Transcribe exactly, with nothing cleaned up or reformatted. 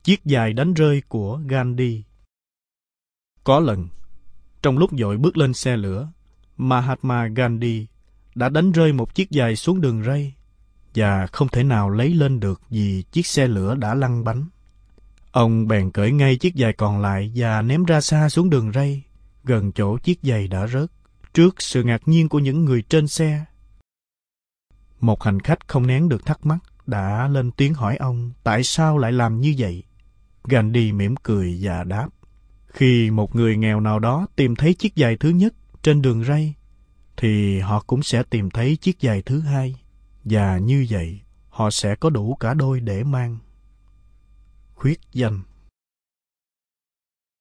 Chiếc giày đánh rơi của Gandhi. Có lần, trong lúc vội bước lên xe lửa, Mahatma Gandhi đã đánh rơi một chiếc giày xuống đường ray và không thể nào lấy lên được vì chiếc xe lửa đã lăn bánh. Ông bèn cởi ngay chiếc giày còn lại và ném ra xa xuống đường ray, gần chỗ chiếc giày đã rớt, trước sự ngạc nhiên của những người trên xe. Một hành khách không nén được thắc mắc đã lên tiếng hỏi ông tại sao lại làm như vậy. Gandhi mỉm cười và đáp: khi một người nghèo nào đó tìm thấy chiếc giày thứ nhất trên đường ray, thì họ cũng sẽ tìm thấy chiếc giày thứ hai, và như vậy họ sẽ có đủ cả đôi để mang. Khuyết danh.